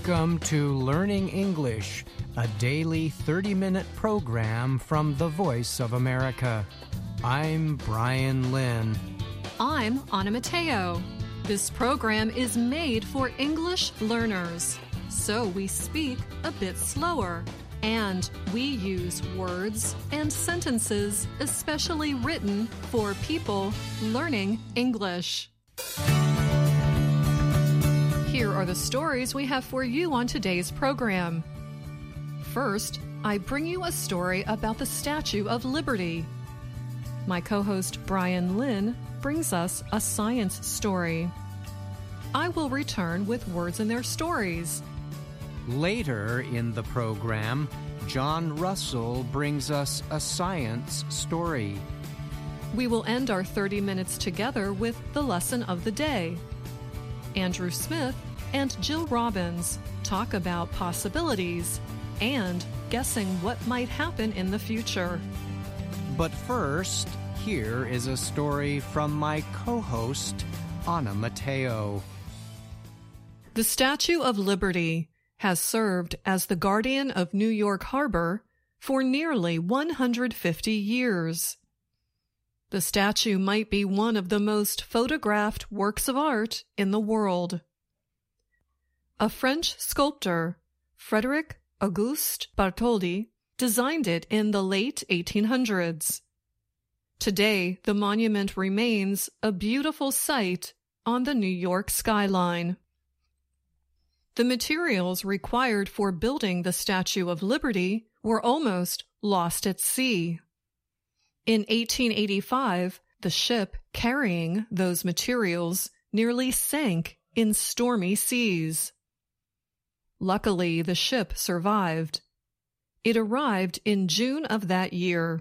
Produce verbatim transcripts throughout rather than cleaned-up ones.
Welcome to Learning English, a daily thirty-minute program from the Voice of America. I'm Brian Lynn. I'm Anna Mateo. This program is made for English learners, so we speak a bit slower, and we use words and sentences especially written for people learning English. Here are the stories we have for you on today's program. First, I bring you a story about the Statue of Liberty. My co-host Brian Lynn brings us a science story. I will return with words in their stories. Later in the program, John Russell brings us a science story. We will end our thirty minutes together with the lesson of the day. Andrew Smith and Jill Robbins talk about possibilities and guessing what might happen in the future. But first, here is a story from my co-host, Anna Mateo. The Statue of Liberty has served as the guardian of New York Harbor for nearly one hundred fifty years. The statue might be one of the most photographed works of art in the world. A French sculptor, Frédéric Auguste Bartholdi, designed it in the late eighteen hundreds. Today, the monument remains a beautiful sight on the New York skyline. The materials required for building the Statue of Liberty were almost lost at sea. In eighteen eighty-five, the ship carrying those materials nearly sank in stormy seas. Luckily, the ship survived. It arrived in June of that year.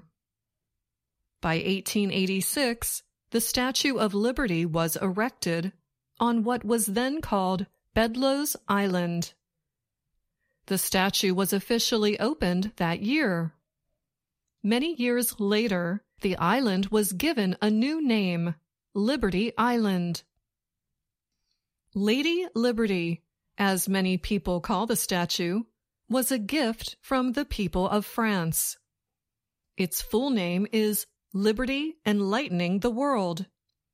By eighteen eighty-six, the Statue of Liberty was erected on what was then called Bedloe's Island. The statue was officially opened that year. Many years later, the island was given a new name, Liberty Island. Lady Liberty, as many people call the statue, was a gift from the people of France. Its full name is Liberty Enlightening the World.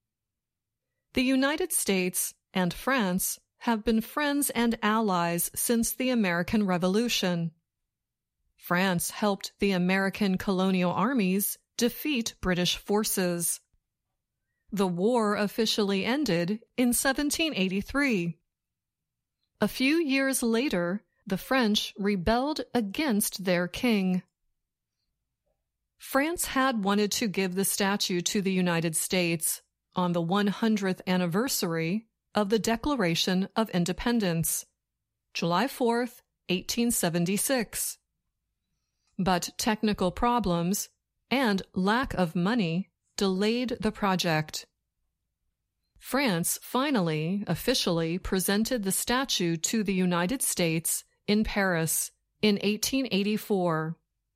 The United States and France have been friends and allies since the American Revolution. France helped the American colonial armies defeat British forces. The war officially ended in seventeen eighty-three. A few years later, the French rebelled against their king. France had wanted to give the statue to the United States on the one hundredth anniversary of the Declaration of Independence, July fourth, eighteen seventy-six. But technical problems and lack of money delayed the project. France finally, officially presented the statue to the United States in Paris in eighteen eighty-four.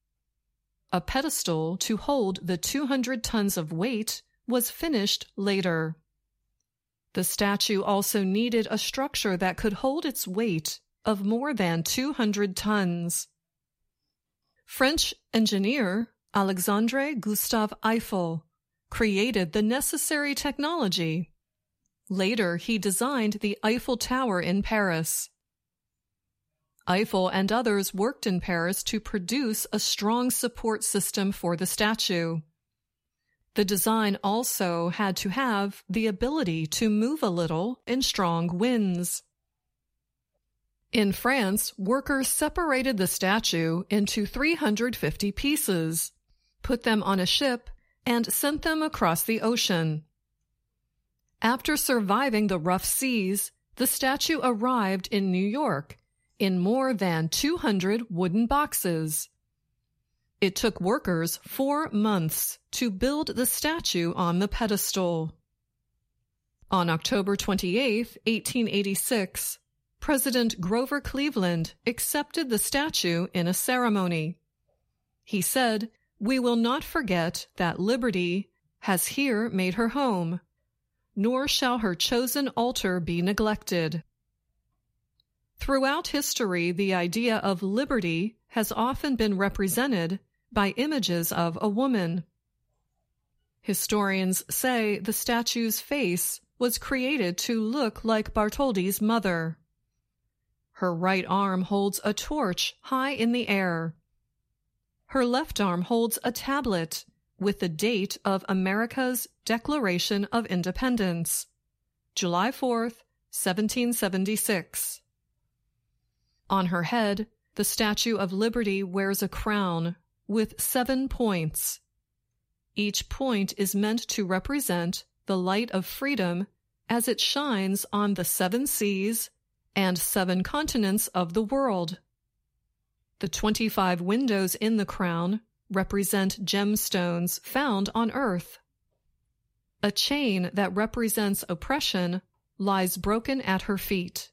A pedestal to hold the two hundred tons of weight was finished later. The statue also needed a structure that could hold its weight of more than two hundred tons. French engineer Alexandre Gustave Eiffel created the necessary technology. Later, he designed the Eiffel Tower in Paris. Eiffel and others worked in Paris to produce a strong support system for the statue. The design also had to have the ability to move a little in strong winds. In France, workers separated the statue into three hundred fifty pieces, put them on a ship, and sent them across the ocean. After surviving the rough seas, the statue arrived in New York in more than two hundred wooden boxes. It took workers four months to build the statue on the pedestal. On October twenty-eighth, eighteen eighty-six, President Grover Cleveland accepted the statue in a ceremony. He said, "We will not forget that Liberty has here made her home, nor shall her chosen altar be neglected." Throughout history, the idea of liberty has often been represented by images of a woman. Historians say the statue's face was created to look like Bartholdi's mother. Her right arm holds a torch high in the air. Her left arm holds a tablet with the date of America's Declaration of Independence, July fourth, seventeen seventy-six. On her head, the Statue of Liberty wears a crown with seven points. Each point is meant to represent the light of freedom as it shines on the seven seas and seven continents of the world. The twenty-five windows in the crown represent gemstones found on Earth. A chain that represents oppression lies broken at her feet.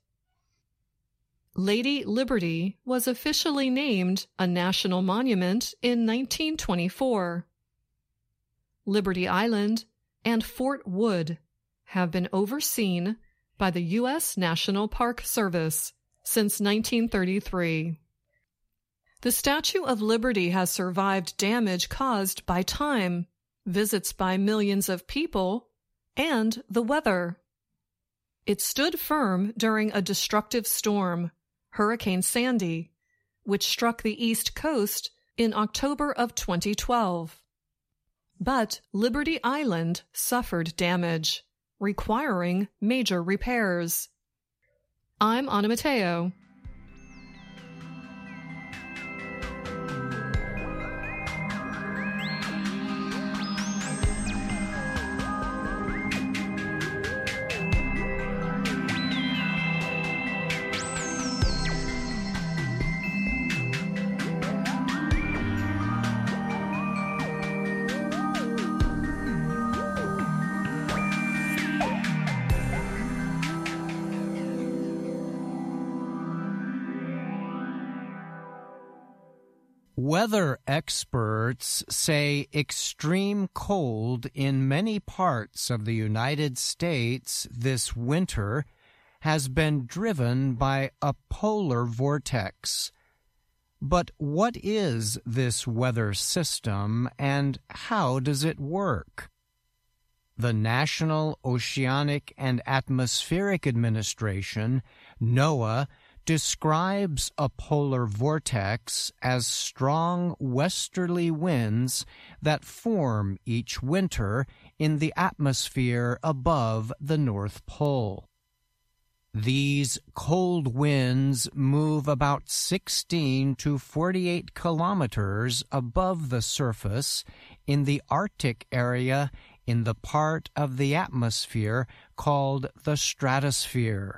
Lady Liberty was officially named a national monument in nineteen twenty-four. Liberty Island and Fort Wood have been overseen by the U S National Park Service since nineteen thirty-three. The Statue of Liberty has survived damage caused by time, visits by millions of people, and the weather. It stood firm during a destructive storm, Hurricane Sandy, which struck the East Coast in October of twenty twelve. But Liberty Island suffered damage, requiring major repairs. I'm Anna Matteo. Weather experts say extreme cold in many parts of the United States this winter has been driven by a polar vortex. But what is this weather system and how does it work? The National Oceanic and Atmospheric Administration, NOAA, describes a polar vortex as strong westerly winds that form each winter in the atmosphere above the North Pole. These cold winds move about sixteen to forty-eight kilometers above the surface in the Arctic area in the part of the atmosphere called the stratosphere.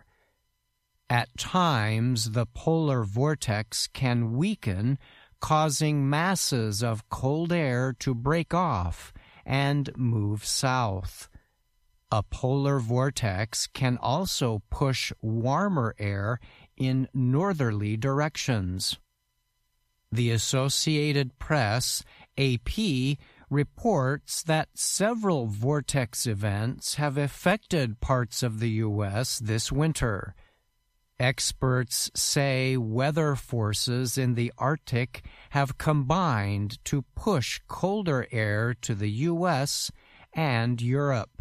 At times, the polar vortex can weaken, causing masses of cold air to break off and move south. A polar vortex can also push warmer air in northerly directions. The Associated Press, A P, reports that several vortex events have affected parts of the U S this winter. Experts say weather forces in the Arctic have combined to push colder air to the U S and Europe.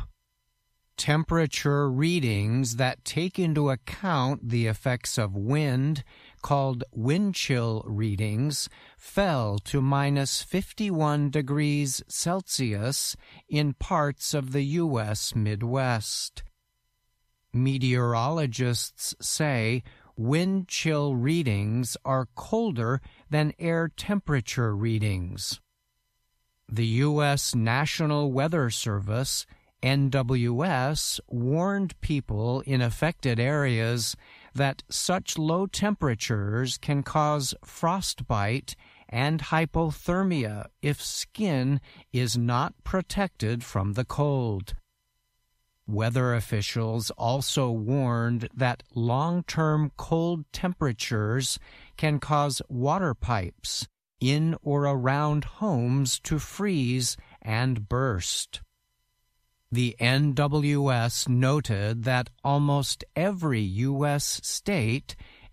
Temperature readings that take into account the effects of wind, called wind chill readings, fell to minus fifty-one degrees Celsius in parts of the U S Midwest. Meteorologists say wind chill readings are colder than air temperature readings. The U S National Weather Service, N W S, warned people in affected areas that such low temperatures can cause frostbite and hypothermia if skin is not protected from the cold. Weather officials also warned that long-term cold temperatures can cause water pipes in or around homes to freeze and burst. The N W S noted that almost every U S state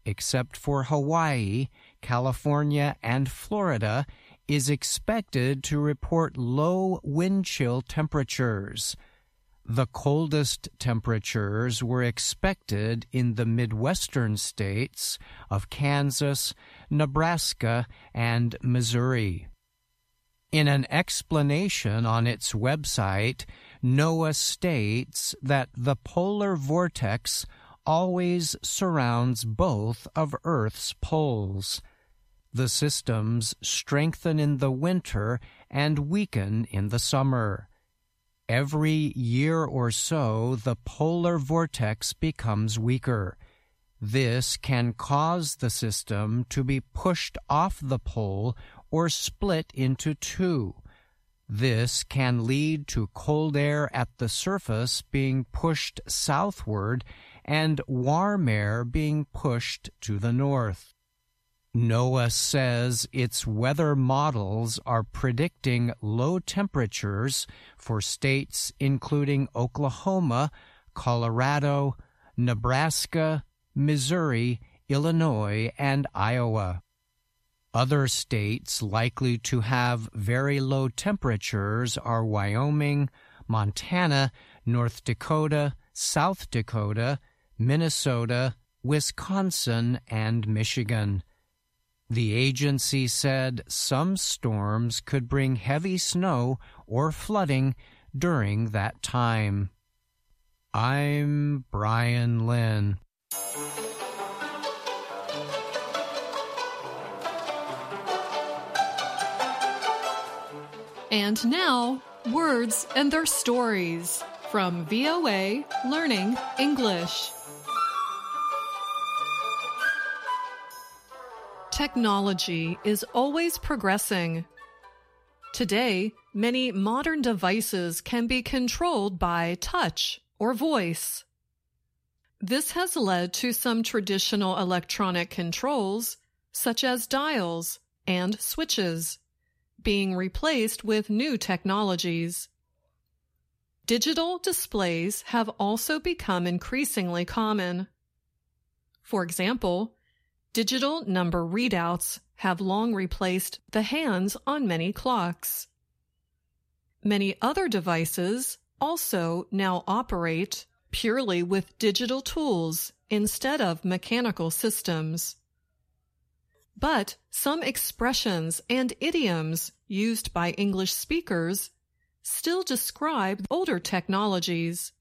except for Hawaii, California, and Florida, is expected to report low wind chill temperatures. The coldest temperatures were expected in the Midwestern states of Kansas, Nebraska, and Missouri. In an explanation on its website, NOAA states that the polar vortex always surrounds both of Earth's poles. The systems strengthen in the winter and weaken in the summer. Every year or so, the polar vortex becomes weaker. This can cause the system to be pushed off the pole or split into two. This can lead to cold air at the surface being pushed southward and warm air being pushed to the north. NOAA says its weather models are predicting low temperatures for states including Oklahoma, Colorado, Nebraska, Missouri, Illinois, and Iowa. Other states likely to have very low temperatures are Wyoming, Montana, North Dakota, South Dakota, Minnesota, Wisconsin, and Michigan. The agency said some storms could bring heavy snow or flooding during that time. I'm Brian Lynn. And now, words and their stories from V O A Learning English. Technology is always progressing. Today, many modern devices can be controlled by touch or voice. This has led to some traditional electronic controls, such as dials and switches, being replaced with new technologies. Digital displays have also become increasingly common. For example, digital number readouts have long replaced the hands on many clocks. Many other devices also now operate purely with digital tools instead of mechanical systems. But some expressions and idioms used by English speakers still describe older technologies.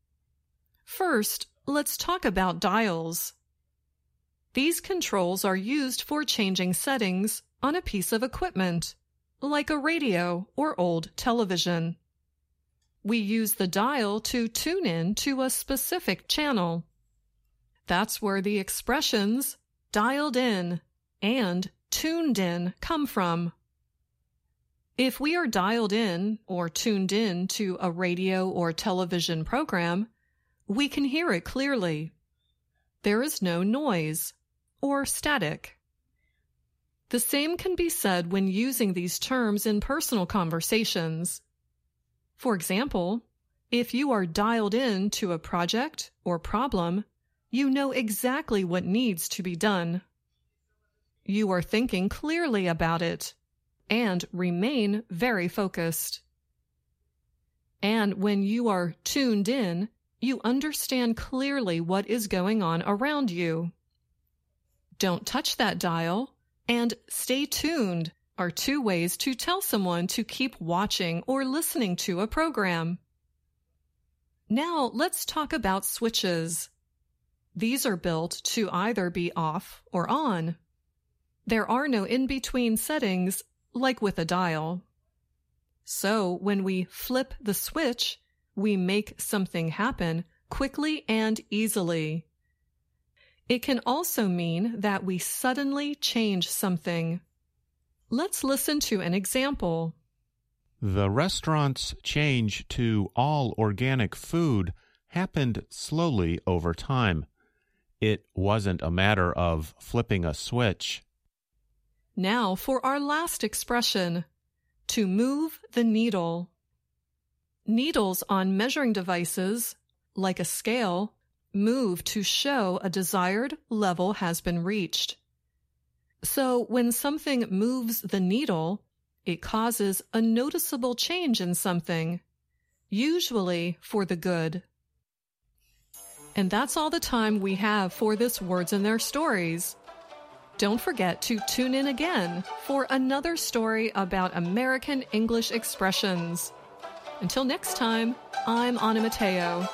First, let's talk about dials. These controls are used for changing settings on a piece of equipment, like a radio or old television. We use the dial to tune in to a specific channel. That's where the expressions dialed in and tuned in come from. If we are dialed in or tuned in to a radio or television program, we can hear it clearly. There is no noise or static. The same can be said when using these terms in personal conversations. For example, if you are dialed in to a project or problem, you know exactly what needs to be done. You are thinking clearly about it and remain very focused. And when you are tuned in, you understand clearly what is going on around you. Don't touch that dial and stay tuned are two ways to tell someone to keep watching or listening to a program. Now let's talk about switches. These are built to either be off or on. There are no in-between settings like with a dial. So when we flip the switch, we make something happen quickly and easily. It can also mean that we suddenly change something. Let's listen to an example. The restaurant's change to all organic food happened slowly over time. It wasn't a matter of flipping a switch. Now for our last expression, to move the needle. Needles on measuring devices, like a scale, move to show a desired level has been reached. So when something moves the needle, it causes a noticeable change in something, usually for the good. And that's all the time we have for this Words and Their Stories. Don't forget to tune in again for another story about American English expressions. Until next time, I'm Anna Mateo.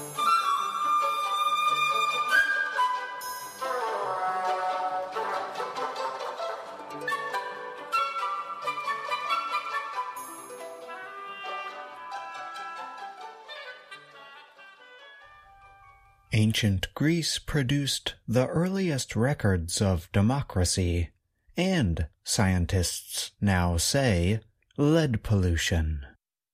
Ancient Greece produced the earliest records of democracy, and, scientists now say, lead pollution.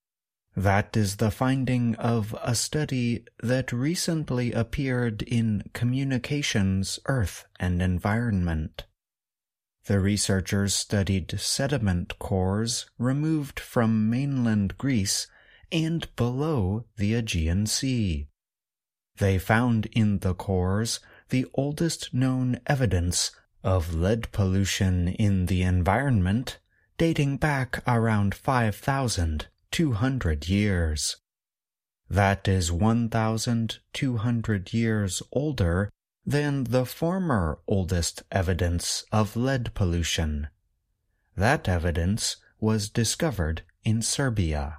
That is the finding of a study that recently appeared in Communications, Earth and Environment. The researchers studied sediment cores removed from mainland Greece and below the Aegean Sea. They found in the cores the oldest known evidence of lead pollution in the environment, dating back around five thousand two hundred years. That is one thousand two hundred years older than the former oldest evidence of lead pollution. That evidence was discovered in Serbia.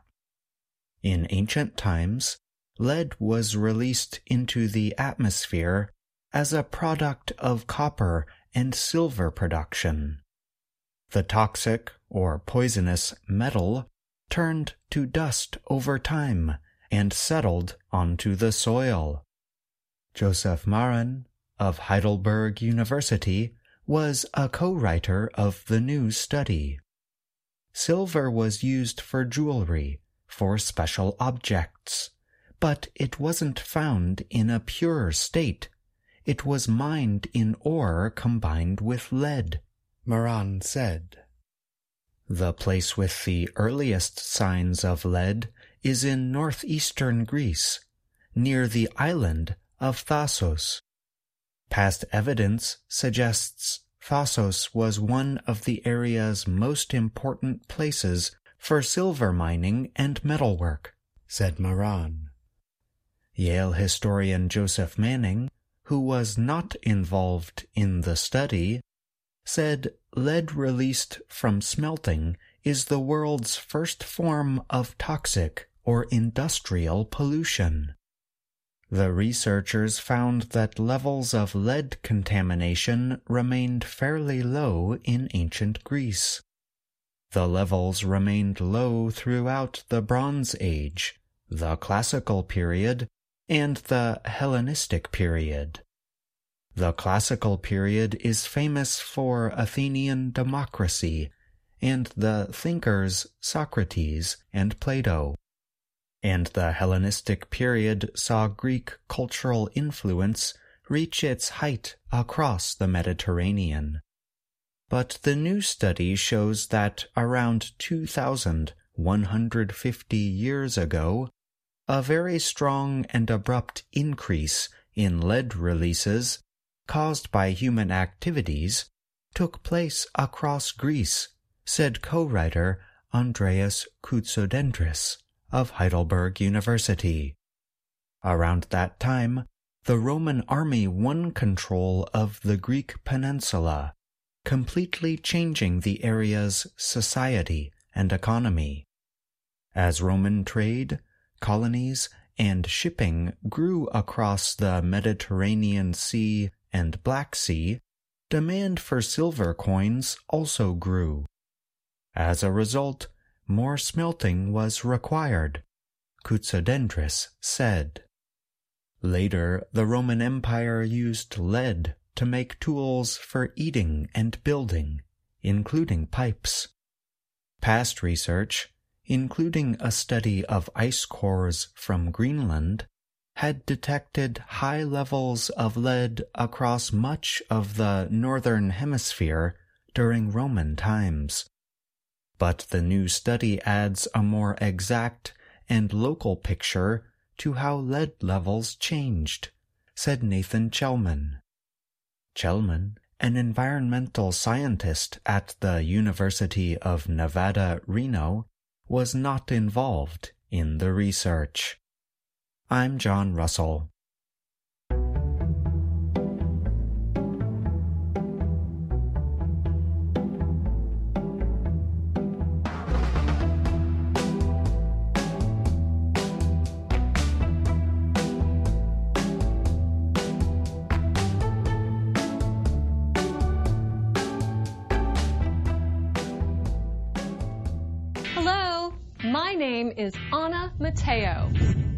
In ancient times, lead was released into the atmosphere as a product of copper and silver production. The toxic or poisonous metal turned to dust over time and settled onto the soil. Joseph Maran of Heidelberg University was a co-writer of the new study. Silver was used for jewelry, for special objects, but it wasn't found in a pure state. It was mined in ore combined with lead, Maran said. The place with the earliest signs of lead is in northeastern Greece, near the island of Thasos. Past evidence suggests Thasos was one of the area's most important places for silver mining and metalwork, said Maran. Yale historian Joseph Manning, who was not involved in the study, said lead released from smelting is the world's first form of toxic or industrial pollution. The researchers found that levels of lead contamination remained fairly low in ancient Greece. The levels remained low throughout the Bronze Age, the Classical period, and the Hellenistic period. The Classical period is famous for Athenian democracy and the thinkers Socrates and Plato, and the Hellenistic period saw Greek cultural influence reach its height across the Mediterranean. But the new study shows that around two thousand one hundred fifty years ago, a very strong and abrupt increase in lead releases caused by human activities took place across Greece, said co-writer Andreas Koutsodendris of Heidelberg University. Around that time, the Roman army won control of the Greek peninsula, completely changing the area's society and economy. As Roman trade, colonies, and shipping grew across the Mediterranean Sea and Black Sea, demand for silver coins also grew. As a result, more smelting was required, Koutsodendris said. Later, the Roman Empire used lead to make tools for eating and building, including pipes. Past research, including a study of ice cores from Greenland, had detected high levels of lead across much of the northern hemisphere during Roman times. But the new study adds a more exact and local picture to how lead levels changed, said Nathan Chelman. Chelman, an environmental scientist at the University of Nevada, Reno, was not involved in the research. I'm John Russell. My name is Anna Mateo.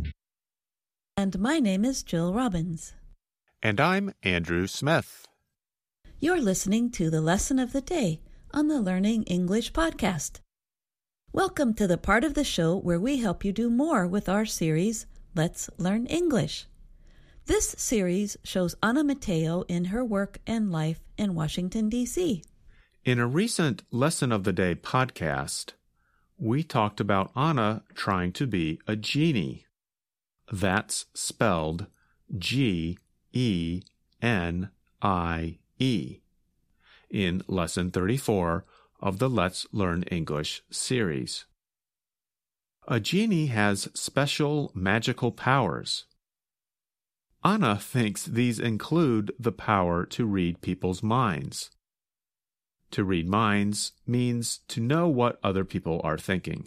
And my name is Jill Robbins. And I'm Andrew Smith. You're listening to the Lesson of the Day on the Learning English podcast. Welcome to the part of the show where we help you do more with our series, Let's Learn English. This series shows Anna Mateo in her work and life in Washington, D C. In a recent Lesson of the Day podcast, we talked about Anna trying to be a genie. That's spelled G E N I E in Lesson thirty-four of the Let's Learn English series. A genie has special magical powers. Anna thinks these include the power to read people's minds. To read minds means to know what other people are thinking.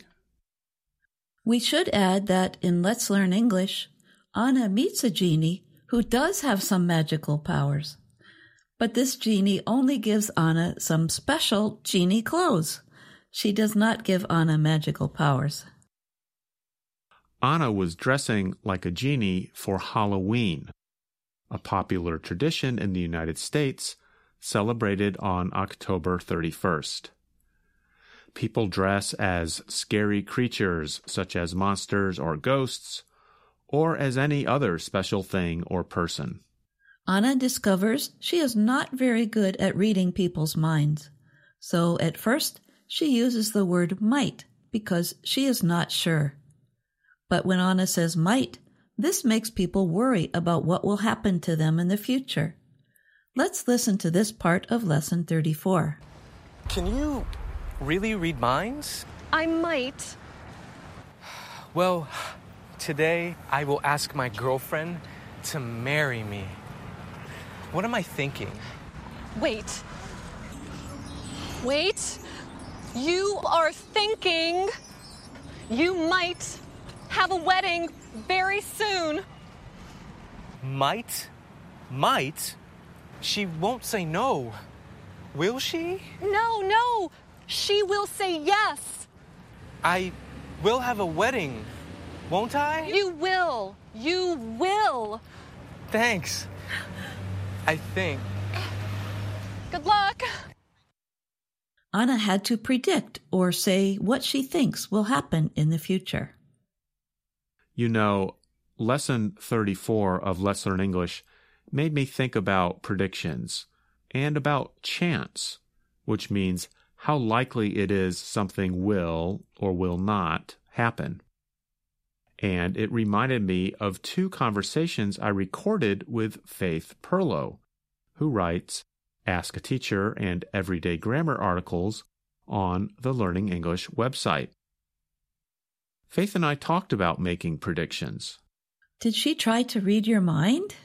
We should add that in Let's Learn English, Anna meets a genie who does have some magical powers. But this genie only gives Anna some special genie clothes. She does not give Anna magical powers. Anna was dressing like a genie for Halloween, a popular tradition in the United States celebrated on October thirty-first. People dress as scary creatures such as monsters or ghosts, or as any other special thing or person. Anna discovers she is not very good at reading people's minds. So at first, she uses the word might because she is not sure. But when Anna says might, this makes people worry about what will happen to them in the future. Let's listen to this part of Lesson thirty-four. Can you really read minds? I might. Well, today I will ask my girlfriend to marry me. What am I thinking? Wait. Wait. You are thinking you might have a wedding very soon. Might? Might? She won't say no. Will she? No, no. She will say yes. I will have a wedding, won't I? You will. You will. Thanks. I think. Good luck. Anna had to predict or say what she thinks will happen in the future. You know, Lesson thirty-four of Let's Learn English made me think about predictions and about chance, which means how likely it is something will or will not happen. And it reminded me of two conversations I recorded with Faith Perlow, who writes Ask a Teacher and Everyday Grammar articles on the Learning English website. Faith and I talked about making predictions. Did she try to read your mind?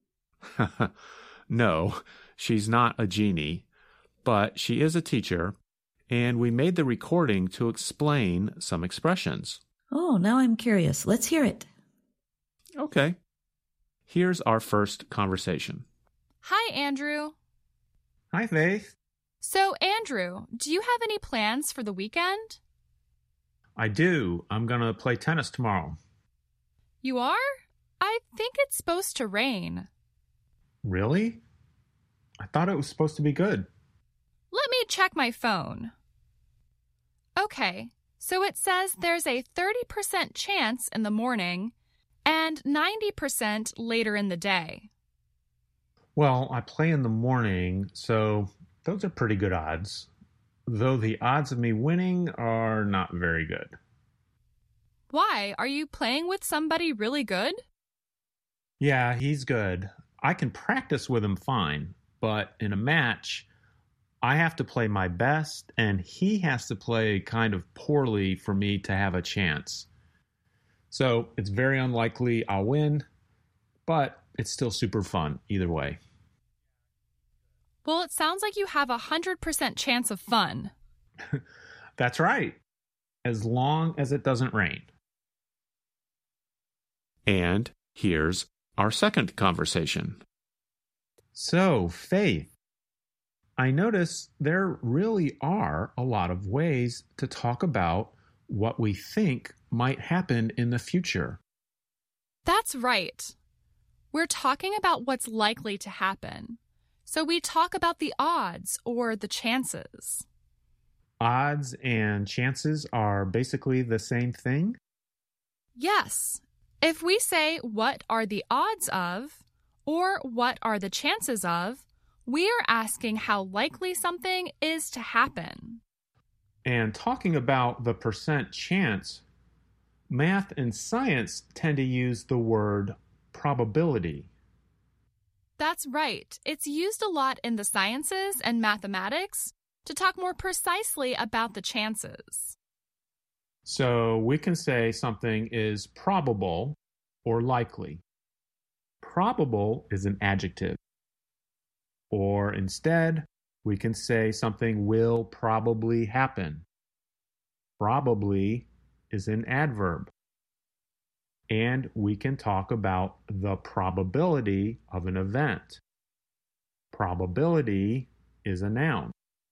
No, she's not a genie, but she is a teacher, and we made the recording to explain some expressions. Oh, now I'm curious. Let's hear it. Okay. Here's our first conversation. Hi, Andrew. Hi, Faith. So, Andrew, do you have any plans for the weekend? I do. I'm going to play tennis tomorrow. You are? I think it's supposed to rain. Really? I thought it was supposed to be good. Let me check my phone. Okay, so it says there's a thirty percent chance in the morning and ninety percent later in the day. Well, I play in the morning, so those are pretty good odds. Though the odds of me winning are not very good. Why? Are you playing with somebody really good? Yeah, he's good. I can practice with him fine, but in a match, I have to play my best, and he has to play kind of poorly for me to have a chance. So it's very unlikely I'll win, but it's still super fun either way. Well, it sounds like you have a one hundred percent chance of fun. That's right, as long as it doesn't rain. And here's our second conversation. So, Faith, I notice there really are a lot of ways to talk about what we think might happen in the future. That's right. We're talking about what's likely to happen. So we talk about the odds or the chances. Odds and chances are basically the same thing? Yes. If we say what are the odds of or what are the chances of, we are asking how likely something is to happen. And talking about the percent chance, math and science tend to use the word probability. That's right. It's used a lot in the sciences and mathematics to talk more precisely about the chances. So we can say something is probable or likely. Probable is an adjective. Or instead, we can say something will probably happen. Probably is an adverb. And we can talk about the probability of an event. Probability is a noun.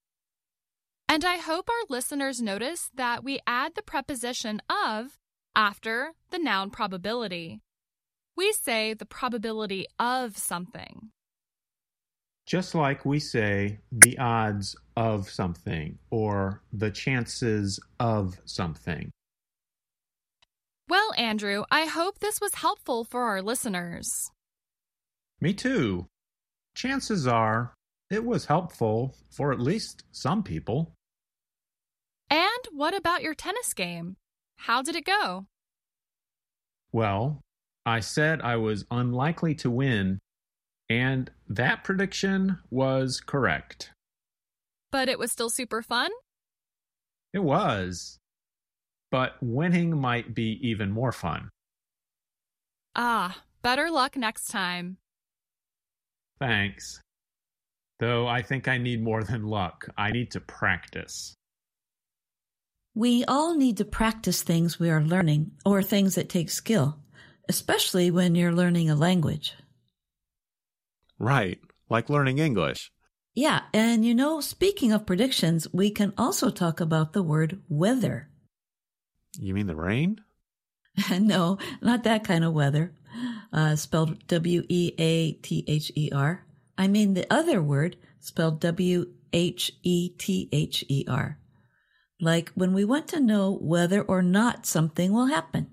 And I hope our listeners notice that we add the preposition of after the noun probability. We say the probability of something. Just like we say the odds of something or the chances of something. Well, Andrew, I hope this was helpful for our listeners. Me too. Chances are it was helpful for at least some people. And what about your tennis game? How did it go? Well, I said I was unlikely to win, and that prediction was correct. But it was still super fun? It was. But winning might be even more fun. Ah, better luck next time. Thanks. Though I think I need more than luck. I need to practice. We all need to practice things we are learning or things that take skill, especially when you're learning a language. Right, like learning English. Yeah, and you know, speaking of predictions, we can also talk about the word weather. You mean the rain? No, not that kind of weather, uh, spelled W E A T H E R. I mean the other word, spelled W H E T H E R. Like when we want to know whether or not something will happen.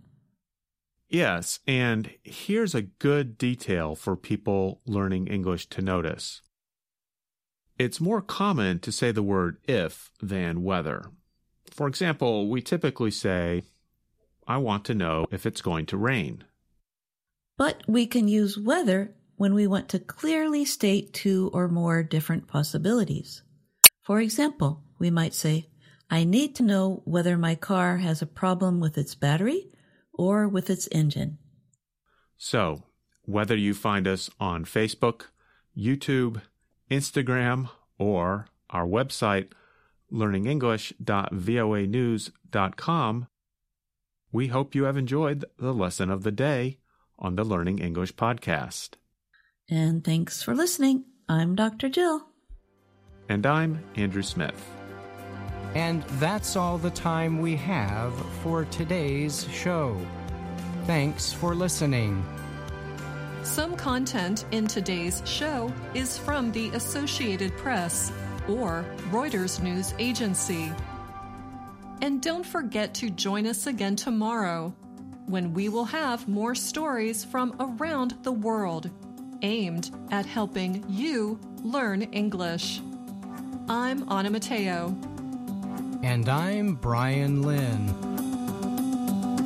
Yes, and here's a good detail for people learning English to notice. It's more common to say the word if than whether. For example, we typically say, I want to know if it's going to rain. But we can use whether when we want to clearly state two or more different possibilities. For example, we might say, I need to know whether my car has a problem with its battery or with its engine. So, whether you find us on Facebook, YouTube, Instagram, or our website, learning english dot voa news dot com, we hope you have enjoyed the lesson of the day on the Learning English podcast. And thanks for listening. I'm Doctor Jill. And I'm Andrew Smith. And that's all the time we have for today's show. Thanks for listening. Some content in today's show is from the Associated Press or Reuters News Agency. And don't forget to join us again tomorrow when we will have more stories from around the world aimed at helping you learn English. I'm Anna Mateo. And I'm Brian Lynn.